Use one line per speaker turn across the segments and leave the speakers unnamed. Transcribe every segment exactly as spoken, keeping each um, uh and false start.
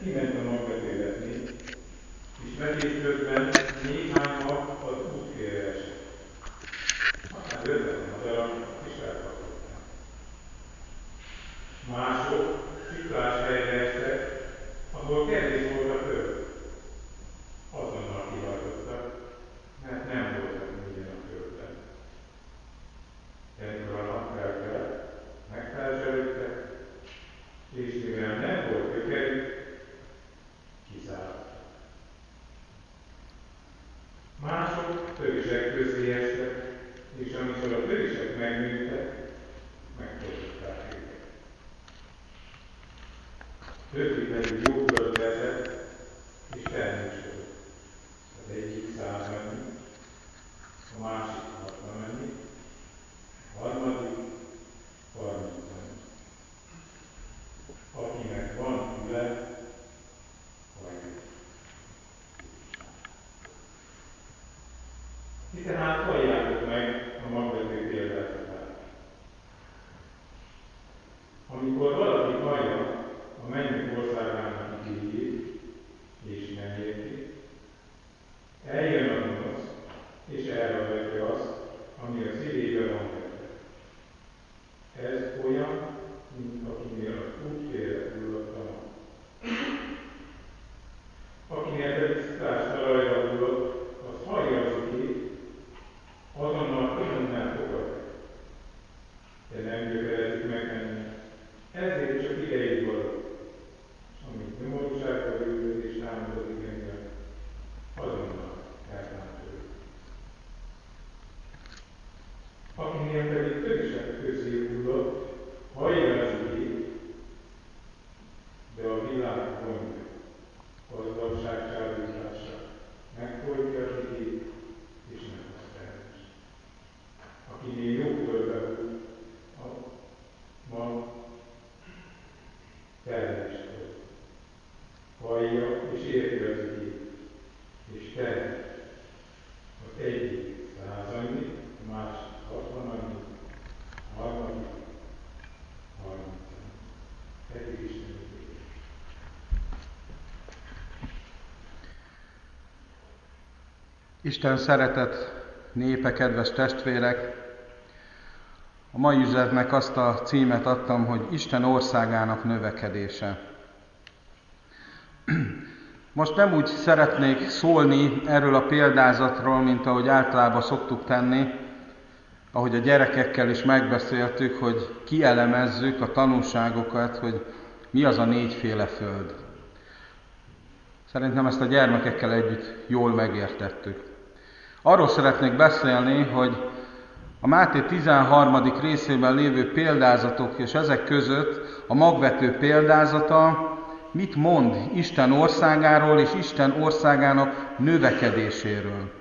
kiment a magvetélletni, és vetés közben néhány mag az útfélre esett. Aztán örvetlen a darak, és elkapották. Mások sziklás helyre estek, ahol kevés volt a föld. Azonnal kihajtottak, mert nem voltak mélyen a földben. De mikor a nap felkelt, megfelzselődtek, és mivel nem volt gyökerük, kiszálltak. Mások tövisek közé estek, és amikor a tövisek megnőttek, megfordították őket. Többi pedig jó földbe esett, és termésült. Az egyik száz annyi, a másik hatvan annyi, a harmadik harminc annyi. Akinek van füle, hallja. Ti tehát halljátok meg a magvető példázatát. Amikor valaki hallja a mennyek országának igényét, és nem érti, eljön a gonosz, és elragadja azt, ami a szívébe van vetve. Ez olyan, mint akinél az útfélre hullott a nap. Akinél pedig sziklás talajra hullott, az hallja az igét, azonnal örömmel fogadja, de nem gyökerezik meg benne. Ezért csak ideig való, és amint nyomorúságba ülő és támadozik engem, azonnal eltántődik. Akinél pedig tövisek közé hullott, hallja az igét, de a világ gondja, gazdagság csábítása, megfordítja az igét, és nem az termés. Akinél jó földbe hull, a ma termés föld. Hallja és érti az igét, és termés. Az egyik száz annyi, a másik hatvan annyi, a harmadik harminc annyi. Pedig Isten igét.
Isten szeretett népe, kedves testvérek! A mai üzenetnek azt a címet adtam, hogy Isten országának növekedése. Most nem úgy szeretnék szólni erről a példázatról, mint ahogy általában szoktuk tenni, ahogy a gyerekekkel is megbeszéltük, hogy kielemezzük a tanulságokat, hogy mi az a négyféle föld. Szerintem ezt a gyermekekkel együtt jól megértettük. Arról szeretnék beszélni, hogy a Máté tizenharmadik részében lévő példázatok és ezek között a magvető példázata mit mond Isten országáról és Isten országának növekedéséről.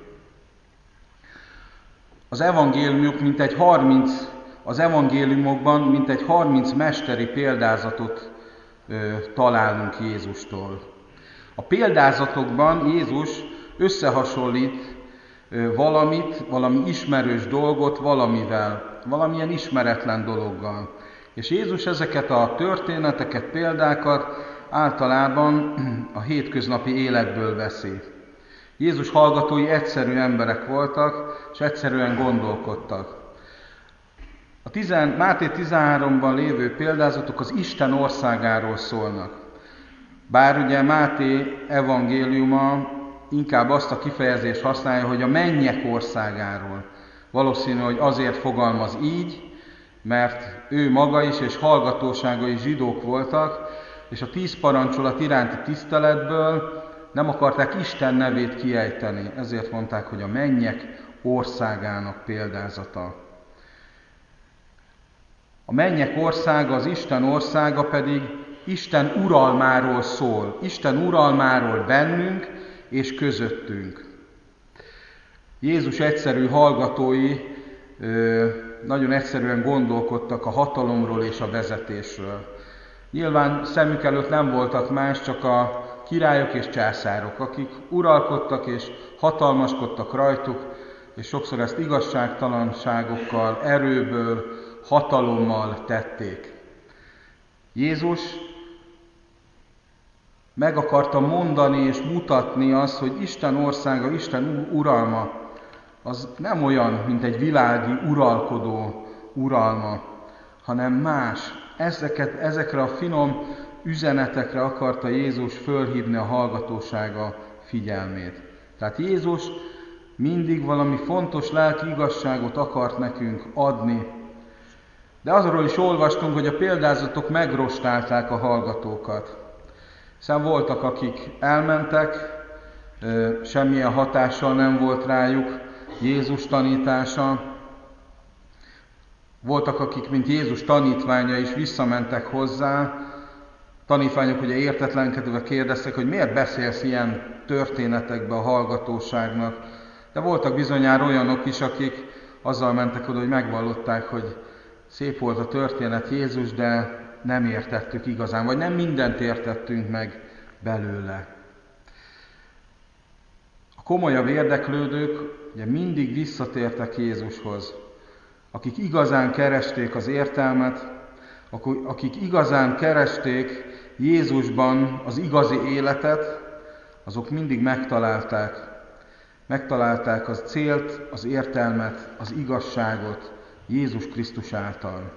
Az evangéliumok mintegy harminc, az evangéliumokban mintegy harminc mesteri példázatot ö, találunk Jézustól. A példázatokban Jézus összehasonlít ö, valamit, valami ismerős dolgot valamivel, valamilyen ismeretlen dologgal. És Jézus ezeket a történeteket, példákat általában a hétköznapi életből veszi. Jézus hallgatói egyszerű emberek voltak, és egyszerűen gondolkodtak. A tizen, Máté tizenháromban lévő példázatok az Isten országáról szólnak. Bár ugye Máté evangéliuma inkább azt a kifejezést használja, hogy a mennyek országáról. Valószínű, hogy azért fogalmaz így, mert ő maga is és hallgatóságai zsidók voltak, és a tíz parancsolat iránti tiszteletből nem akarták Isten nevét kiejteni, ezért mondták, hogy a mennyek országának példázata. A mennyek országa, az Isten országa pedig Isten uralmáról szól. Isten uralmáról bennünk és közöttünk. Jézus egyszerű hallgatói nagyon egyszerűen gondolkodtak a hatalomról és a vezetésről. Nyilván szemük előtt nem voltak más, csak a királyok és császárok, akik uralkodtak és hatalmaskodtak rajtuk, és sokszor ezt igazságtalanságokkal, erőből, hatalommal tették. Jézus meg akarta mondani és mutatni azt, hogy Isten országa, Isten uralma, az nem olyan, mint egy világi uralkodó uralma, hanem más. Ezeket, ezekre a finom üzenetekre akarta Jézus fölhívni a hallgatósága figyelmét. Tehát Jézus mindig valami fontos lelki igazságot akart nekünk adni. De azról is olvastunk, hogy a példázatok megrostálták a hallgatókat. Hiszen voltak, akik elmentek, semmilyen hatással nem volt rájuk Jézus tanítása. Voltak, akik, mint Jézus tanítványa is visszamentek hozzá. Tanítványok ugye értetlenkedve kérdeztek, hogy miért beszélsz ilyen történetekbe a hallgatóságnak. De voltak bizonyára olyanok is, akik azzal mentek oda, hogy megvallották, hogy szép volt a történet Jézus, de nem értettük igazán, vagy nem mindent értettünk meg belőle. A komolyabb érdeklődők ugye mindig visszatértek Jézushoz, akik igazán keresték az értelmet, akik igazán keresték Jézusban az igazi életet, azok mindig megtalálták. Megtalálták az célt, az értelmet, az igazságot Jézus Krisztus által.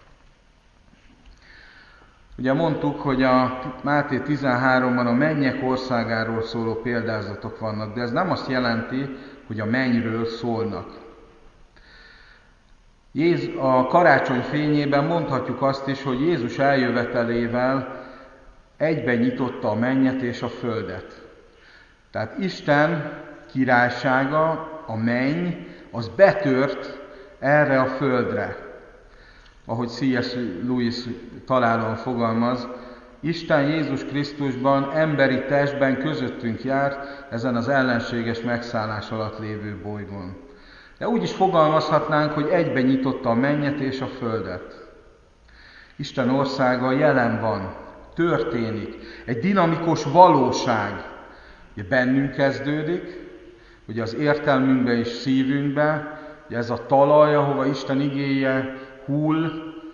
Ugye mondtuk, hogy a Máté tizenháromban a mennyek országáról szóló példázatok vannak, de ez nem azt jelenti, hogy a mennyről szólnak. Jézus, a karácsony fényében mondhatjuk azt is, hogy Jézus eljövetelével egyben nyitotta a mennyet és a földet. Tehát Isten királysága, a menny, az betört erre a földre. Ahogy C S Lewis találóan fogalmaz, Isten Jézus Krisztusban, emberi testben közöttünk járt ezen az ellenséges megszállás alatt lévő bolygón. De úgy is fogalmazhatnánk, hogy egyben nyitotta a mennyet és a földet. Isten országa jelen van, történik, egy dinamikus valóság. Ugye bennünk kezdődik, ugye az értelmünkbe és szívünkbe, ugye ez a talaj, ahova Isten igéje hull,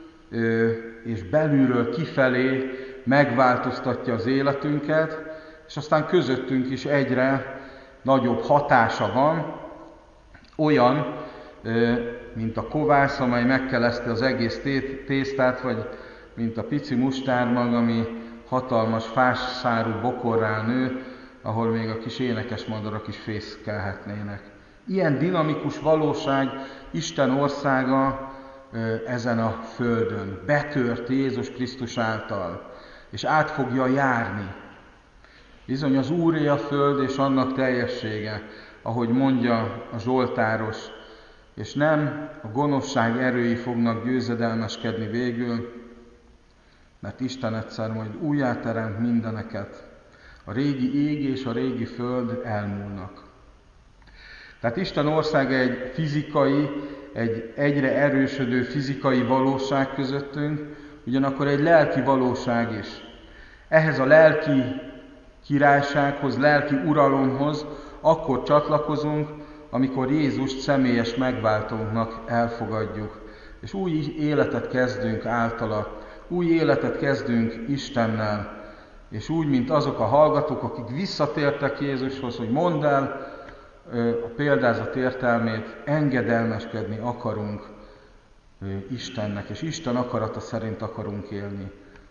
és belülről kifelé megváltoztatja az életünket, és aztán közöttünk is egyre nagyobb hatása van, olyan, mint a kovász, amely megkeleszte az egész tésztát, vagy mint a pici mustármag, ami hatalmas fásszárú bokorrá nő, ahol még a kis énekes madarak is fészkelhetnének. Ilyen dinamikus valóság Isten országa ezen a földön. Betört Jézus Krisztus által, és át fogja járni. Bizony az Úré a föld és annak teljessége, ahogy mondja a Zsoltáros, és nem a gonoszság erői fognak győzedelmeskedni végül, mert Isten egyszer majd újjáteremt mindeneket. A régi ég és a régi föld elmúlnak. Tehát Isten országa egy fizikai, egy egyre erősödő fizikai valóság közöttünk, ugyanakkor egy lelki valóság is. Ehhez a lelki királysághoz, lelki uralomhoz akkor csatlakozunk, amikor Jézust személyes megváltónknak elfogadjuk, és új életet kezdünk általa, új életet kezdünk Istennel, és úgy, mint azok a hallgatók, akik visszatértek Jézushoz, hogy mondd el a példázat értelmét, engedelmeskedni akarunk Istennek, és Isten akarata szerint akarunk élni.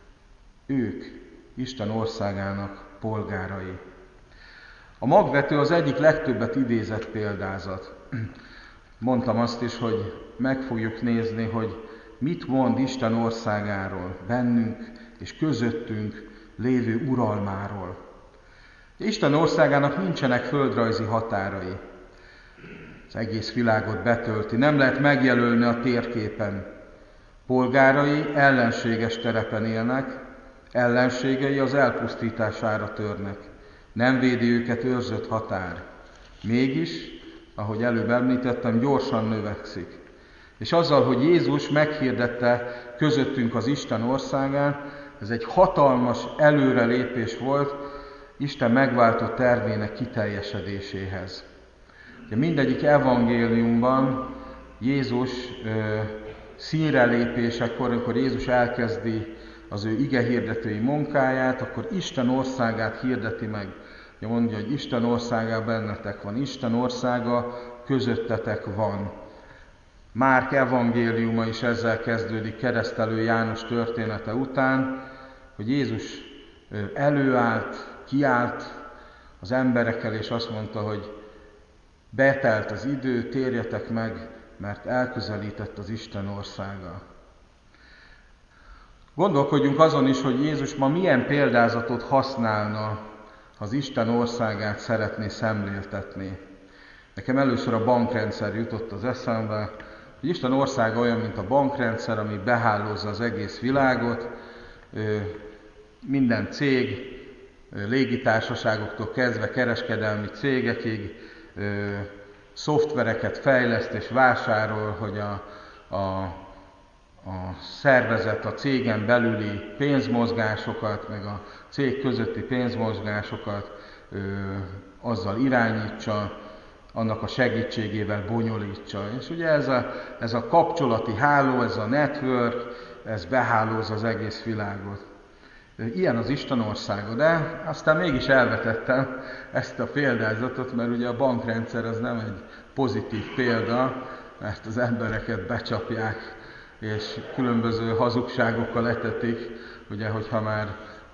Ők Isten országának polgárai. A magvető az egyik legtöbbet idézett példázat. Mondtam azt is, hogy meg fogjuk nézni, hogy mit mond Isten országáról, bennünk és közöttünk lévő uralmáról. Isten országának nincsenek földrajzi határai. Az egész világot betölti, nem lehet megjelölni a térképen. Polgárai ellenséges terepen élnek, ellenségei az elpusztítására törnek. Nem védi őket őrzött határ. Mégis, ahogy előbb említettem, gyorsan növekszik. És azzal, hogy Jézus meghirdette közöttünk az Isten országát, ez egy hatalmas előrelépés volt Isten megváltó tervének kiteljesedéséhez. De mindegyik evangéliumban Jézus ö, színre lépésekor, amikor Jézus elkezdi az ő igehirdetői munkáját, akkor Isten országát hirdeti meg. Mondja, hogy Isten országa bennetek van, Isten országa közöttetek van. Márk evangéliuma is ezzel kezdődik keresztelő János története után, hogy Jézus előállt, kiállt az emberekkel, és azt mondta, hogy betelt az idő, térjetek meg, mert elközelített az Isten országa. Gondolkodjunk azon is, hogy Jézus ma milyen példázatot használna, ha az Isten országát szeretné szemléltetni. Nekem először a bankrendszer jutott az eszembe, hogy Isten országa olyan, mint a bankrendszer, ami behálózza az egész világot, minden cég, légitársaságoktól kezdve kereskedelmi cégekig szoftvereket fejleszt és vásárol, hogy a, a, a szervezet, a cégen belüli pénzmozgásokat, meg a cég közötti pénzmozgásokat ö, azzal irányítsa, annak a segítségével bonyolítsa. És ugye ez a, ez a kapcsolati háló, ez a network, ez behálóz az egész világot. Ilyen az Isten országa, de aztán mégis elvetettem ezt a példázatot, mert ugye a bankrendszer az nem egy pozitív példa, mert az embereket becsapják, és különböző hazugságokkal etetik, ugye, hogyha már ö,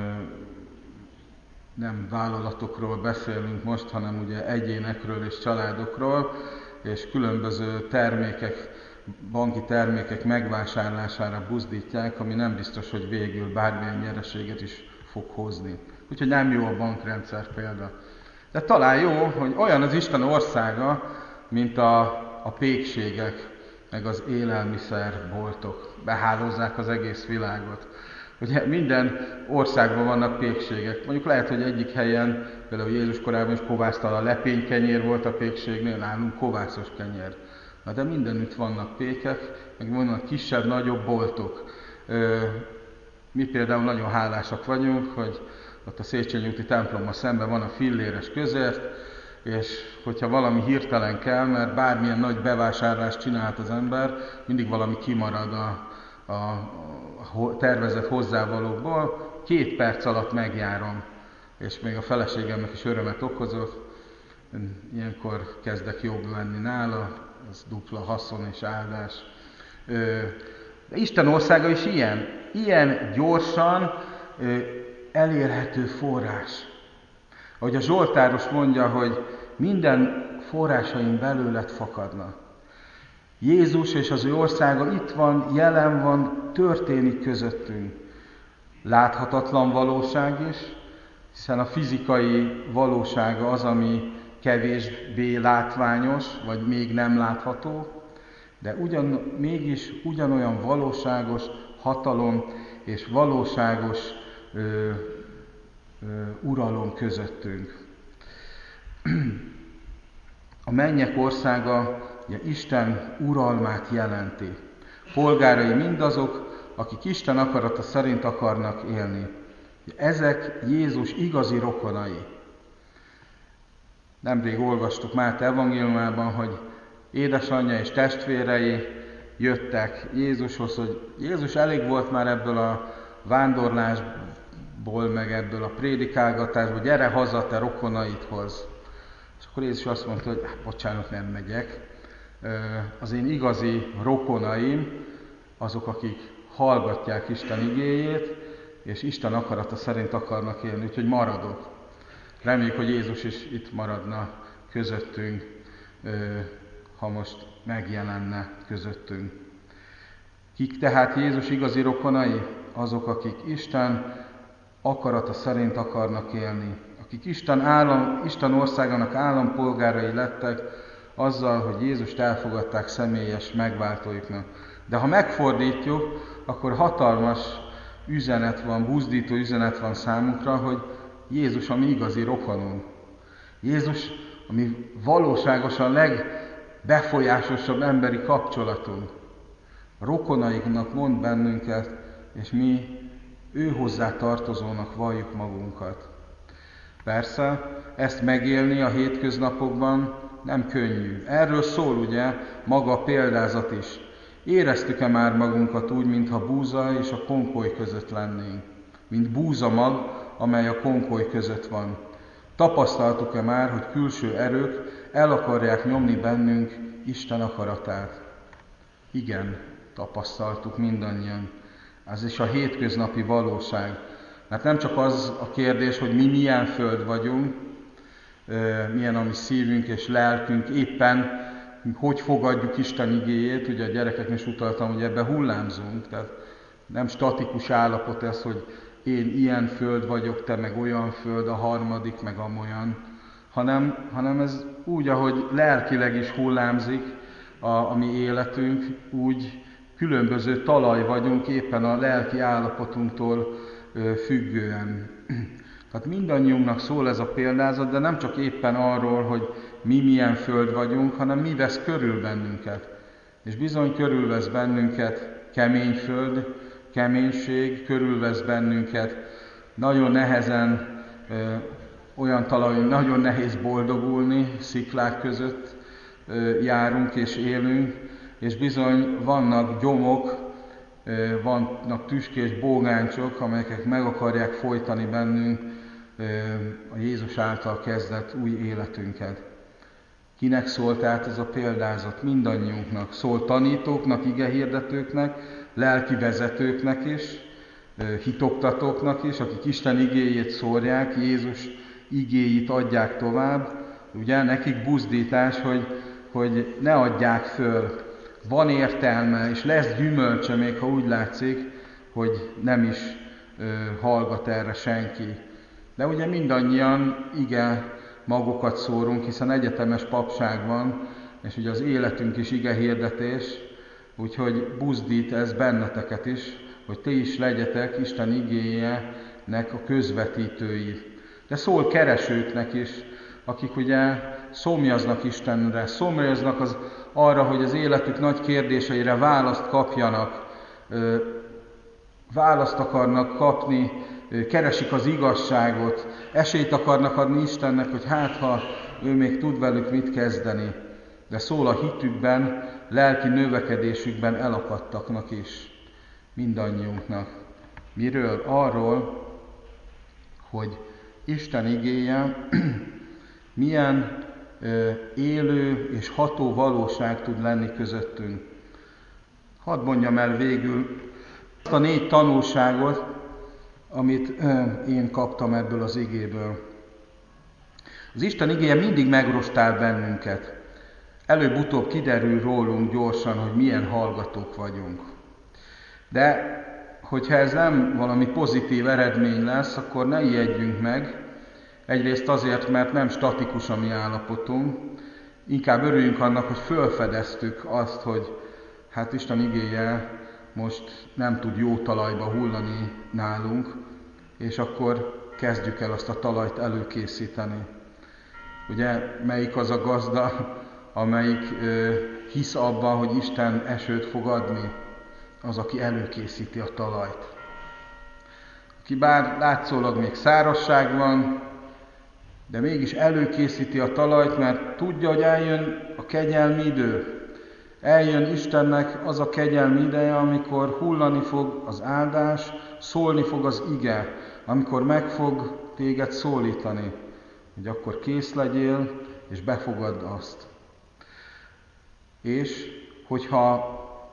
nem vállalatokról beszélünk most, hanem ugye egyénekről és családokról, és különböző termékek, banki termékek megvásárlására buzdítják, ami nem biztos, hogy végül bármilyen nyereséget is fog hozni. Úgyhogy nem jó a bankrendszer példa. De talán jó, hogy olyan az Isten országa, mint a, a pékségek, meg az élelmiszerboltok. Behálózzák az egész világot. Ugye minden országban vannak pékségek. Mondjuk lehet, hogy egyik helyen, például Jézus korában is kovásztalan lepénykenyér volt a pékségnél, nálunk kovászos kenyér. Na de mindenütt vannak pékek, meg vannak kisebb, nagyobb boltok. Mi például nagyon hálásak vagyunk, hogy ott a Széchenyi úti templommal szemben van a filléres közért, és hogyha valami hirtelen kell, mert bármilyen nagy bevásárlást csinált az ember, mindig valami kimarad a, a, a tervezett hozzávalókból, két perc alatt megjárom, és még a feleségemnek is örömet okozott. Ilyenkor kezdek jobb lenni nála, ez dupla haszon és áldás. De Isten országa is ilyen, ilyen gyorsan elérhető forrás. Ahogy a Zsoltáros mondja, hogy minden forrásaim belőled fakadnak. Jézus és az ő országa itt van, jelen van, történik közöttünk. Láthatatlan valóság is, hiszen a fizikai valósága az, ami kevésbé látványos, vagy még nem látható, de ugyan, mégis ugyanolyan valóságos hatalom és valóságos ö, ö, uralom közöttünk. A mennyek országa ugye, Isten uralmát jelenti. Polgárai mindazok, akik Isten akarata szerint akarnak élni. Ezek Jézus igazi rokonai. Nemrég olvastuk Máté evangéliumában, hogy édesanyja és testvérei jöttek Jézushoz, hogy Jézus elég volt már ebből a vándorlásból, meg ebből a prédikálgatásból, gyere haza te rokonaidhoz. És akkor Jézus azt mondta, hogy hát, bocsánat, nem megyek. Az én igazi rokonaim azok, akik hallgatják Isten igéjét, és Isten akarata szerint akarnak élni, úgyhogy maradok. Reméljük, hogy Jézus is itt maradna közöttünk, ha most megjelenne közöttünk. Kik tehát Jézus igazi rokonai? Azok, akik Isten akarata szerint akarnak élni. Akik Isten, állam, Isten országának állampolgárai lettek, azzal, hogy Jézust elfogadták személyes megváltóiknak. De ha megfordítjuk, akkor hatalmas üzenet van, buzdító üzenet van számunkra, hogy Jézus a mi igazi rokonunk. Jézus a mi valóságosan legbefolyásosabb emberi kapcsolatunk. Rokonaiknak mond bennünket, és mi ő hozzá tartozónak valljuk magunkat. Persze, ezt megélni a hétköznapokban nem könnyű. Erről szól ugye maga a példázat is. Éreztük-e már magunkat úgy, mintha búza és a konkoly között lennénk? Mint búzamag, amely a konkoly között van. Tapasztaltuk-e már, hogy külső erők el akarják nyomni bennünk Isten akaratát? Igen, tapasztaltuk mindannyian. Ez is a hétköznapi valóság. Mert nem csak az a kérdés, hogy mi milyen föld vagyunk, milyen a mi szívünk és lelkünk, éppen hogy fogadjuk Isten igéjét, ugye a gyerekeknek is utaltam, hogy ebben hullámzunk, tehát nem statikus állapot ez, hogy én ilyen föld vagyok, te meg olyan föld, a harmadik meg amolyan, hanem, hanem ez úgy, ahogy lelkileg is hullámzik a, a mi életünk, úgy különböző talaj vagyunk éppen a lelki állapotunktól ö, függően. Tehát mindannyiunknak szól ez a példázat, de nem csak éppen arról, hogy mi milyen föld vagyunk, hanem mi vesz körül bennünket. És bizony körülvesz bennünket kemény föld, keménység, körülvesz bennünket nagyon nehezen, ö, olyan talaj, nagyon nehéz boldogulni, sziklák között ö, járunk és élünk, és bizony vannak gyomok, ö, vannak tüskés bógáncsok, amelyek meg akarják folytani bennünk ö, a Jézus által kezdett új életünket. Kinek szól tehát ez a példázat? Mindannyiunknak. Szól tanítóknak, igehirdetőknek, lelki vezetőknek is, hitoktatóknak is, akik Isten igéjét szórják, Jézus igéit adják tovább. Ugye nekik buzdítás, hogy, hogy ne adják föl. Van értelme, és lesz gyümölcse, még ha úgy látszik, hogy nem is ö, hallgat erre senki. De ugye mindannyian ige magukat szórunk, hiszen egyetemes papság van, és ugye az életünk is ige hirdetés, úgyhogy buzdít ez benneteket is, hogy ti is legyetek Isten igéjének a közvetítői. De szól keresőknek is, akik ugye szomjaznak Istenre, szomjaznak az arra, hogy az életük nagy kérdéseire választ kapjanak, választ akarnak kapni, keresik az igazságot, esélyt akarnak adni Istennek, hogy hát ha ő még tud velük mit kezdeni. De szól a hitükben, lelki növekedésükben elakadtaknak is, mindannyiunknak. Miről? Arról, hogy Isten igéje milyen ö, élő és ható valóság tud lenni közöttünk. Hadd mondjam el végül azt a négy tanulságot, amit ö, én kaptam ebből az igéből. Az Isten igéje mindig megrostál bennünket. Előbb-utóbb kiderül rólunk gyorsan, hogy milyen hallgatók vagyunk. De hogyha ez nem valami pozitív eredmény lesz, akkor ne ijedjünk meg. Egyrészt azért, mert nem statikus a mi állapotunk, inkább örüljünk annak, hogy felfedeztük azt, hogy hát Isten igéje most nem tud jó talajba hullani nálunk, és akkor kezdjük el azt a talajt előkészíteni. Ugye, melyik az a gazda, amelyik ö, hisz abban, hogy Isten esőt fog adni? Az, aki előkészíti a talajt. Aki bár látszólag még szárazság van, de mégis előkészíti a talajt, mert tudja, hogy eljön a kegyelmi idő. Eljön Istennek az a kegyelmi ideje, amikor hullani fog az áldás, szólni fog az ige, amikor meg fog téged szólítani, hogy akkor kész legyél, és befogadd azt. És hogyha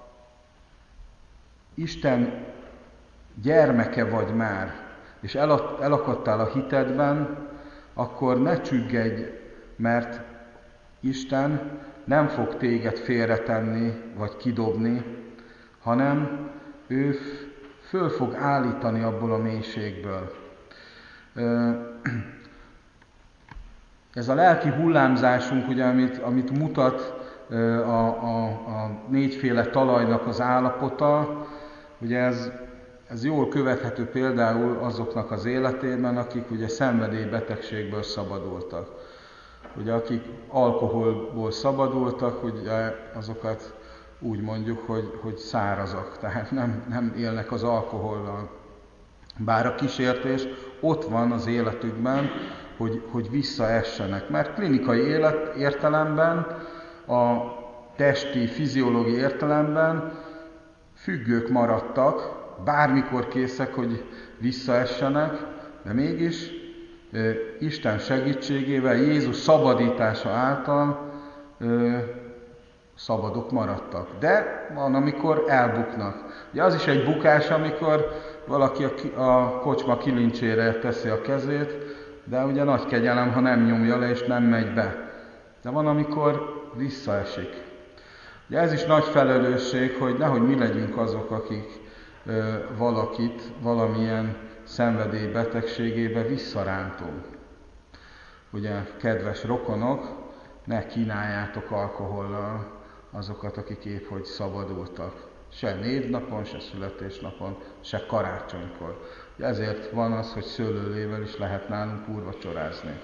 Isten gyermeke vagy már, és elakadtál a hitedben, akkor ne csüggedj, mert Isten nem fog téged félretenni, vagy kidobni, hanem ő föl fog állítani abból a mélységből. Ez a lelki hullámzásunk, ugye, amit, amit mutat a, a, a négyféle talajnak az állapota, ugye ez, ez jól követhető például azoknak az életében, akik ugye szenvedélybetegségből szabadultak. Ugye akik alkoholból szabadultak, ugye azokat úgy mondjuk, hogy, hogy szárazak, tehát nem, nem élnek az alkohollal. Bár a kísértés ott van az életükben, hogy, hogy visszaessenek. Mert klinikai élet értelemben a testi, fiziológiai értelemben függők maradtak, bármikor készek, hogy visszaessenek, de mégis Isten segítségével, Jézus szabadítása által szabadok maradtak. De van, amikor elbuknak. Ugye az is egy bukás, amikor valaki a kocsma kilincsére teszi a kezét, de ugye nagy kegyelem, ha nem nyomja le és nem megy be. De van, amikor visszaesik. Ugye ez is nagy felelősség, hogy nehogy mi legyünk azok, akik ö, valakit valamilyen szenvedélybetegségébe visszarántunk. Ugye, kedves rokonok, ne kínáljátok alkohollal azokat, akik épp hogy szabadultak. Se névnapon, se születésnapon, se karácsonykor. Ugye ezért van az, hogy szőlőlével is lehet nálunk úrvacsorázni.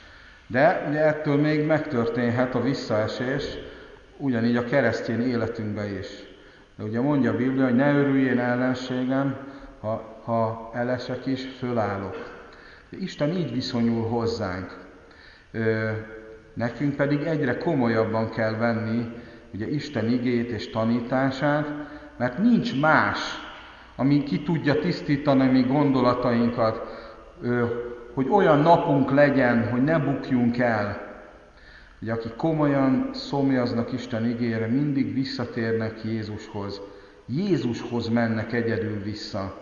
De ugye ettől még megtörténhet a visszaesés, ugyanígy a keresztény életünkben is. De ugye mondja a Biblia, hogy ne örüljén ellenségem, ha, ha elesek is, fölállok. De Isten így viszonyul hozzánk. Ö, nekünk pedig egyre komolyabban kell venni ugye Isten igéjét és tanítását, mert nincs más, ami ki tudja tisztítani mi gondolatainkat, ö, hogy olyan napunk legyen, hogy ne bukjunk el. Hogy akik komolyan szomjaznak Isten igére, mindig visszatérnek Jézushoz. Jézushoz mennek egyedül vissza.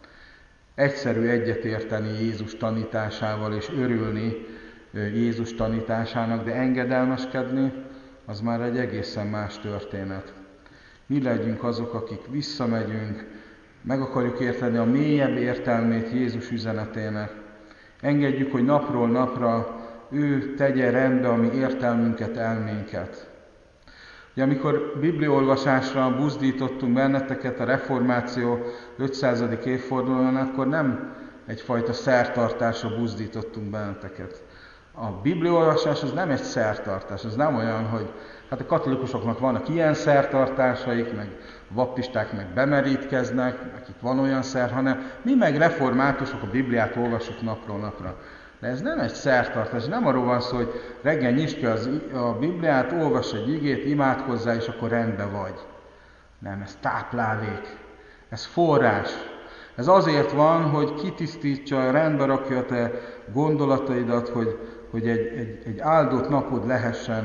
Egyszerű egyetérteni Jézus tanításával és örülni Jézus tanításának, de engedelmeskedni, az már egy egészen más történet. Mi legyünk azok, akik visszamegyünk, meg akarjuk érteni a mélyebb értelmét Jézus üzenetének. Engedjük, hogy napról napra ő tegye rendbe a mi értelmünket, elménket. Ugye, amikor bibliaolvasásra buzdítottunk benneteket a reformáció ötszázadik évfordulóján, akkor nem egyfajta szertartásra buzdítottunk benneteket. A bibliaolvasás az nem egy szertartás, az nem olyan, hogy hát a katolikusoknak vannak ilyen szertartásaik, meg a baptisták meg bemerítkeznek, nekik van olyan szer, hanem mi meg reformátusok a Bibliát olvassuk napról napra. De ez nem egy szertartás, nem arról van szó, hogy reggel nyisd ki az, a Bibliát, olvass egy igét, imádkozzál, és akkor rendben vagy. Nem, ez táplálék, ez forrás. Ez azért van, hogy kitisztítsa, rendbe rakja a te gondolataidat, hogy, hogy egy, egy, egy áldott napod lehessen,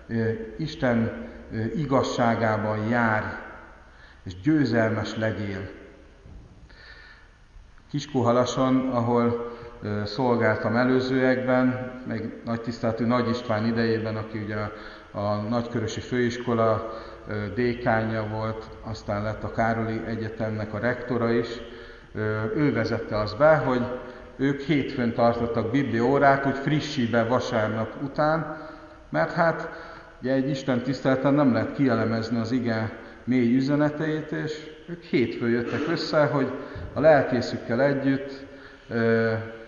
Isten igazságában jár, és győzelmes legyél. Kiskóhalason, ahol szolgáltam előzőekben, meg nagy tiszteletű Nagy István idejében, aki ugye a, a Nagykörösi Főiskola dékánja volt, aztán lett a Károli Egyetemnek a rektora is. Ő vezette azt be, hogy ők hétfőn tartottak bibliaórát, úgy frissibe vasárnap után, mert hát ugye egy Isten tiszteleten nem lehet kielemezni az ige mély üzeneteit, és ők hétfőn jöttek össze, hogy a lelkészükkel együtt ö,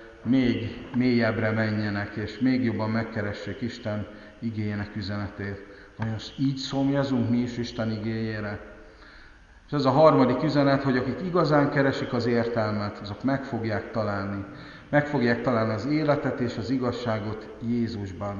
még mélyebbre menjenek, és még jobban megkeressék Isten igéjének üzenetét. Nagyon így szomjazunk mi is Isten igéjére. És ez a harmadik üzenet, hogy akik igazán keresik az értelmet, azok meg fogják találni. Meg fogják találni az életet és az igazságot Jézusban.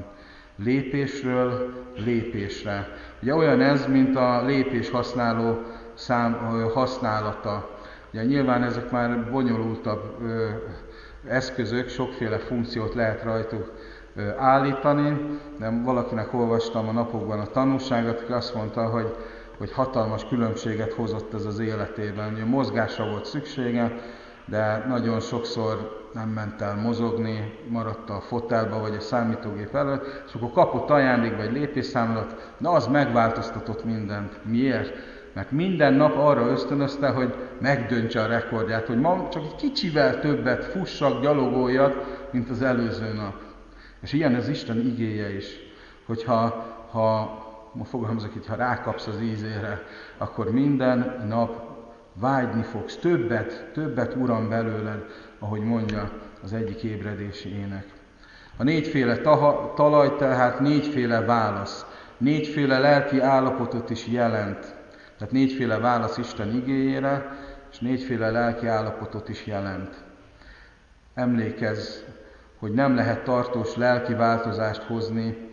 Lépésről lépésre. Ugye olyan ez, mint a lépés használó szám használata. Ugye nyilván ezek már bonyolultabb ö, eszközök, sokféle funkciót lehet rajtuk ö, állítani, de valakinek olvastam a napokban a tanúságot, aki azt mondta, hogy, hogy hatalmas különbséget hozott ez az életében. Ugye mozgásra volt szüksége, de nagyon sokszor nem ment el mozogni, maradt a fotelba vagy a számítógép előtt, és akkor kapott ajándékba egy lépésszámot, na az megváltoztatott mindent. Miért? Mert minden nap arra ösztönözte, hogy megdöntse a rekordját, hogy ma csak egy kicsivel többet fussak, gyalogoljak, mint az előző nap. És ilyen az Isten igéje is, hogyha ha, ma fogalmazok így, ha rákapsz az ízére, akkor minden nap vágyni fogsz, többet, többet Uram belőled, ahogy mondja az egyik ébredési ének. A négyféle taha, talaj tehát négyféle válasz, négyféle lelki állapotot is jelent. Tehát négyféle válasz Isten igéjére, és négyféle lelki állapotot is jelent. Emlékezz, hogy nem lehet tartós lelki változást hozni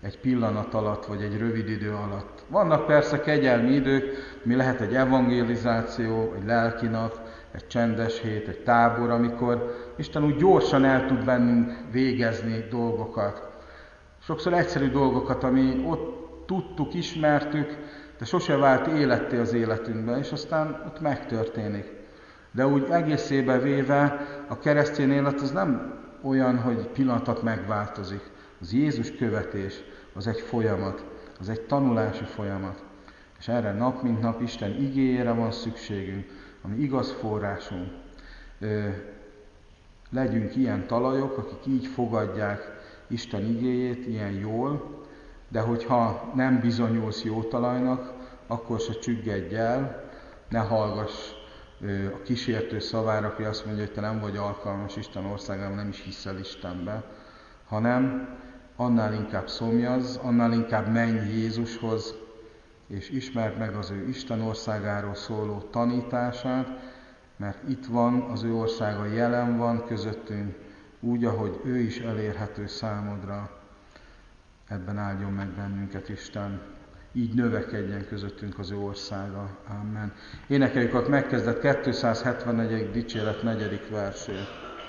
egy pillanat alatt, vagy egy rövid idő alatt. Vannak persze kegyelmi idők, mi lehet egy evangelizáció, egy lelkinap, egy csendes hét, egy tábor, amikor Isten úgy gyorsan el tud bennünk végezni dolgokat. Sokszor egyszerű dolgokat, ami ott tudtuk, ismertük, de sose vált életté az életünkben, és aztán ott megtörténik. De úgy egészébe véve a keresztény élet az nem olyan, hogy pillanatok megváltozik. Az Jézus követés, az egy folyamat, az egy tanulási folyamat. És erre nap mint nap Isten igéjére van szükségünk, ami igaz forrásunk. Ö, legyünk ilyen talajok, akik így fogadják Isten igéjét, ilyen jól, de hogyha nem bizonyulsz jó talajnak, akkor se csüggedj el, ne hallgass ö, a kísértő szavára, aki azt mondja, hogy te nem vagy alkalmas Isten országában, nem is hiszel Istenbe, hanem annál inkább szomjazz, annál inkább menj Jézushoz, és ismerd meg az ő Isten országáról szóló tanítását, mert itt van, az ő országa jelen van közöttünk, úgy, ahogy ő is elérhető számodra. Ebben áldjon meg bennünket Isten. Így növekedjen közöttünk az ő országa. Amen. Énekeljük a megkezdett kétszázhetvenegyedik dicséret negyedik versét.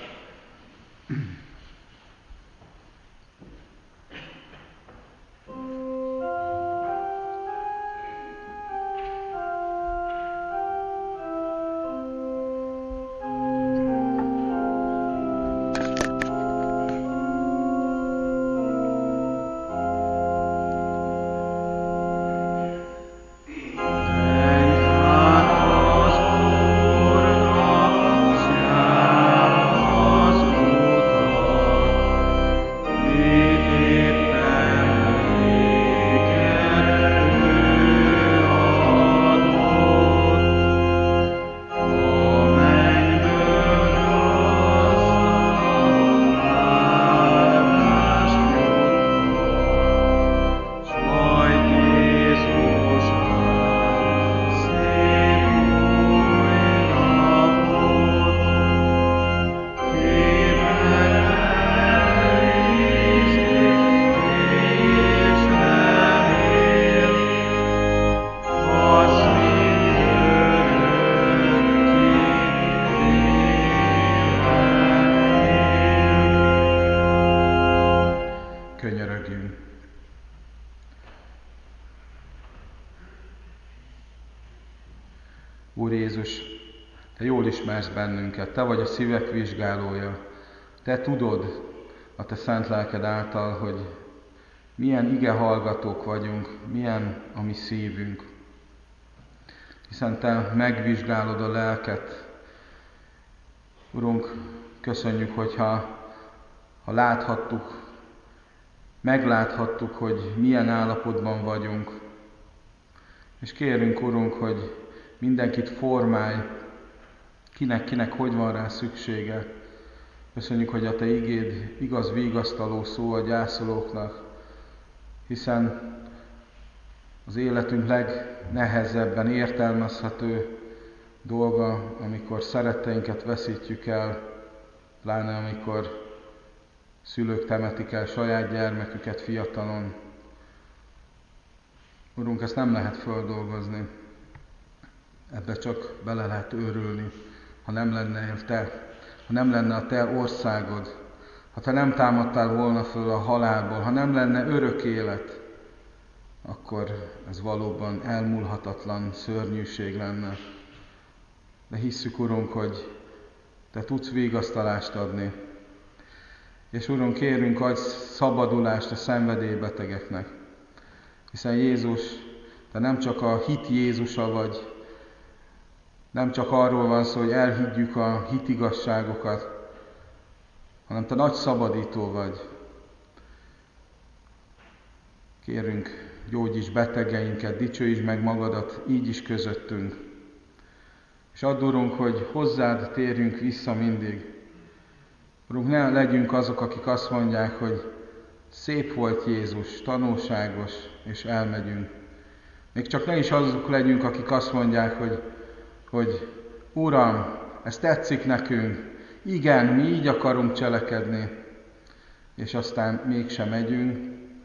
Úr Jézus, Te jól ismersz bennünket, Te vagy a szívek vizsgálója. Te tudod a Te szent lelked által, hogy milyen ige hallgatók vagyunk, milyen a mi szívünk. Hiszen Te megvizsgálod a lelket. Urunk, köszönjük, hogyha ha láthattuk, megláthattuk, hogy milyen állapotban vagyunk. És kérünk, Urunk, hogy mindenkit formálj, kinek-kinek hogy van rá szüksége. Köszönjük, hogy a Te igéd igaz vigasztaló szó a gyászolóknak, hiszen az életünk legnehezebben értelmezhető dolga, amikor szeretteinket veszítjük el, pláne amikor szülők temetik el saját gyermeküket fiatalon. Urunk, ezt nem lehet földolgozni. Ebbe csak bele lehet őrülni, ha nem lennél Te, ha nem lenne a Te országod, ha Te nem támadtál volna föl a halálból, ha nem lenne örök élet, akkor ez valóban elmúlhatatlan szörnyűség lenne. De hisszük, Urunk, hogy Te tudsz vigasztalást adni. És Urunk, kérünk, adj szabadulást a szenvedélybetegeknek. Hiszen Jézus, Te nem csak a hit Jézusa vagy, nem csak arról van szó, hogy elhiggyük a hitigasságokat, hanem Te nagy szabadító vagy. Kérünk, gyógyíts betegeinket, dicsőíts meg magadat, így is közöttünk. És add, Urunk, hogy hozzád térjünk vissza mindig. Urunk, ne legyünk azok, akik azt mondják, hogy szép volt Jézus, tanulságos, és elmegyünk. Még csak ne is azok legyünk, akik azt mondják, hogy, hogy Uram, ez tetszik nekünk, igen, mi így akarunk cselekedni, és aztán mégsem megyünk,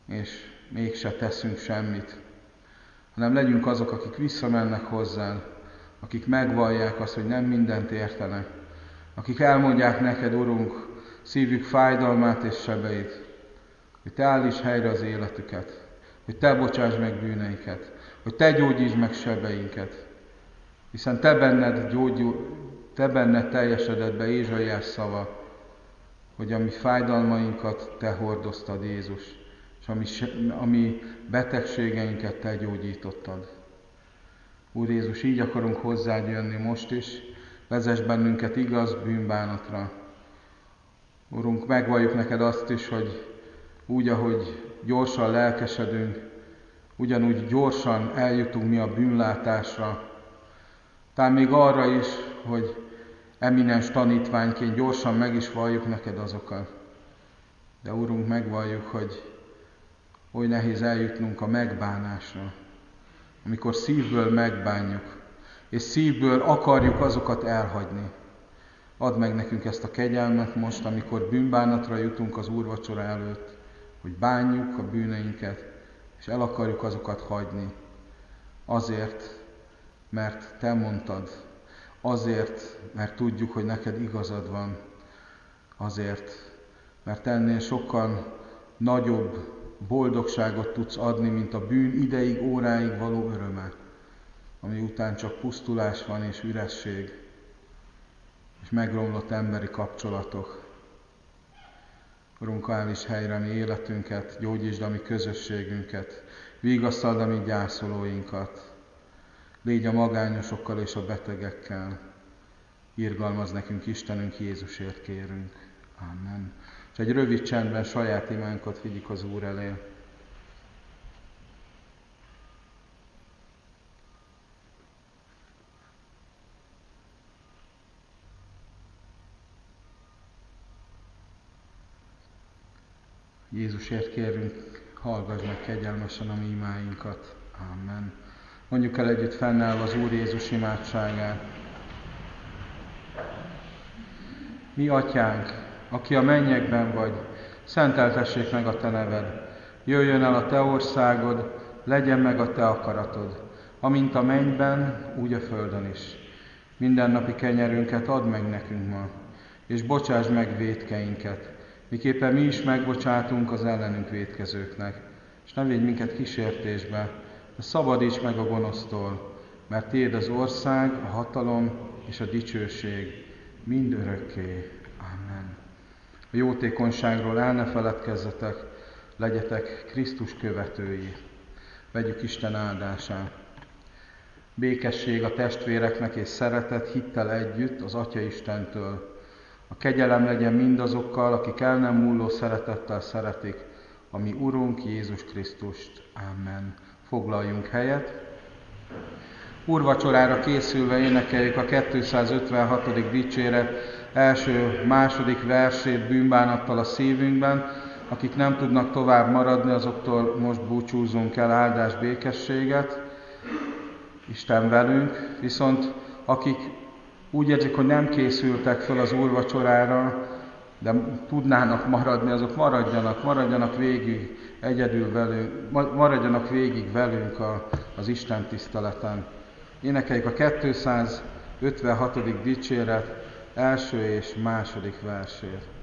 és mégse teszünk semmit, hanem legyünk azok, akik visszamennek hozzád, akik megvallják azt, hogy nem mindent értenek, akik elmondják neked, Urunk, szívük fájdalmát és sebeit, hogy Te állíts helyre az életüket, hogy Te bocsásd meg bűneiket, hogy Te gyógyítsd meg sebeinket, hiszen Te benned, gyógyul, te benned teljesedett be Ézsaiás szava, hogy a mi fájdalmainkat Te hordoztad, Jézus, és a mi, a mi betegségeinket Te gyógyítottad. Úr Jézus, így akarunk hozzád jönni most is, vezess bennünket igaz bűnbánatra. Urunk, megvalljuk neked azt is, hogy úgy, ahogy gyorsan lelkesedünk, ugyanúgy gyorsan eljutunk mi a bűnlátásra, talán még arra is, hogy eminens tanítványként gyorsan meg is valljuk neked azokat. De Urunk, megvalljuk, hogy oly nehéz eljutnunk a megbánásra, amikor szívből megbánjuk, és szívből akarjuk azokat elhagyni. Add meg nekünk ezt a kegyelmet most, amikor bűnbánatra jutunk az úrvacsora előtt, hogy bánjuk a bűneinket, és el akarjuk azokat hagyni. Azért, mert Te mondtad, azért, mert tudjuk, hogy neked igazad van, azért, mert ennél sokkal nagyobb boldogságot tudsz adni, mint a bűn ideig, óráig való öröme, ami után csak pusztulás van és üresség, és megromlott emberi kapcsolatok. Urunk, állíts helyre a mi életünket, gyógyítsd a mi közösségünket, vigasztald a mi gyászolóinkat, légy a magányosokkal és a betegekkel, irgalmazz nekünk Istenünk, Jézusért kérünk. Amen. És egy rövid csendben saját imánkat vigyük az Úr elé. Jézusért kérünk, hallgass meg kegyelmesen a mi imáinkat. Amen. Mondjuk el együtt fennállva az Úr Jézus imádságát. Mi atyánk, aki a mennyekben vagy, szenteltessék meg a Te neved. Jöjjön el a Te országod, legyen meg a Te akaratod, amint a mennyben, úgy a földön is. Mindennapi kenyerünket add meg nekünk ma, és bocsásd meg vétkeinket, miképpen mi is megbocsátunk az ellenünk vétkezőknek. És ne védj minket kísértésbe, de szabadíts meg a gonosztól, mert Tiéd az ország, a hatalom és a dicsőség mind örökké. Amen. A jótékonyságról el ne feledkezzetek, legyetek Krisztus követői. Vegyük Isten áldását. Békesség a testvéreknek és szeretet hittel együtt az Atya Istentől. A kegyelem legyen mindazokkal, akik el nem múló szeretettel szeretik a mi Urunk Jézus Krisztust. Amen. Foglaljunk helyet. Úrvacsorára készülve énekeljük a kétszázötvenhatodik dicséret első, második versét bűnbánattal a szívünkben. Akik nem tudnak tovább maradni, azoktól most búcsúzzunk el, áldás, békességet. Isten velünk, viszont akik úgy érzik, hogy nem készültek fel az úrvacsorára, de tudnának maradni, azok maradjanak, maradjanak végig egyedül velünk, maradjanak végig velünk a, az Isten tiszteleten. Énekeljük a kétszázötvenhatodik dicséret első és második versét.